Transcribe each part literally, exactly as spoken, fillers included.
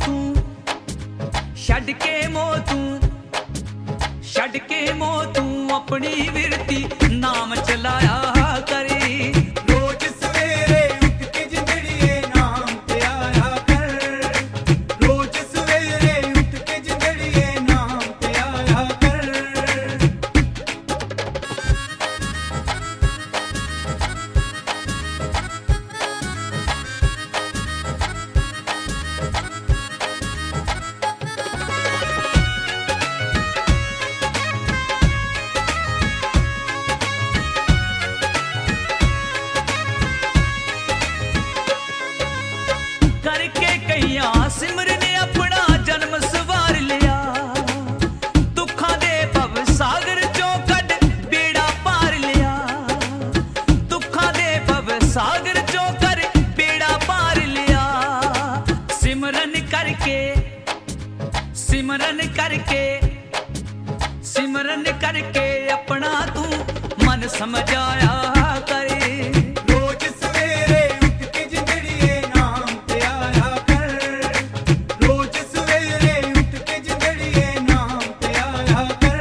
तू छड़ के मोह तू छड़ के मोह तू अपनी विरती नाम चलाया करे। रोज सवेरे उठ के जिंदड़िए नाम ते आया कर। रोज सवेरे उठ के जिंदड़िए नाम ते आया कर। करके कईयां सिमरन अपना जन्म सवार लिया। दुखां दे भव सागर चों कढ बेड़ा पार लिया। दुखां दे भव सागर चों कर बेड़ा पार लिया। सिमरन करके सिमरन करके सिमरन करके अपना तू मन समझाया करे। रोज सवेरे उठ के जिंदड़िए नाम ते आया कर। रोज सवेरे उठ के जिंदड़िए नाम ते आया कर।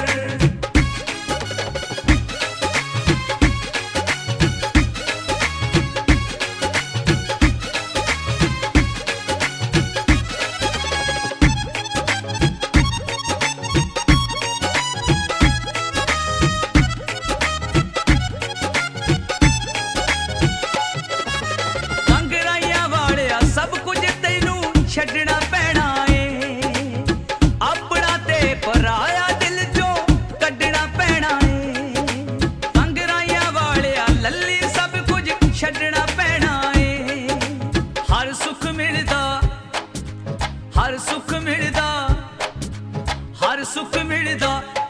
ਕੰਗਰਾਈਆਂ ਵਾਲਿਆ ਸਭ ਕੁਝ ਤੈਨੂੰ ਛੱਡਣਾ ਪੈਣਾ ਏ। ਆਪਣਾ ਤੇ ਪਰਾਇਆ ਦਿਲ ਚੋਂ ਕੱਢਣਾ ਪੈਣਾ ਏ। ਕੰਗਰਾਈਆਂ ਵਾਲਿਆ ਲੱਲੀ ਸਭ ਕੁਝ ਛੱਡਣਾ ਪੈਣਾ ਏ। ਹਰ ਸੁੱਖ ਮਿਲਦਾ ਹਰ ਸੁੱਖ ਮਿਲਦਾ ਹਰ ਸੁੱਖ ਮਿਲਦਾ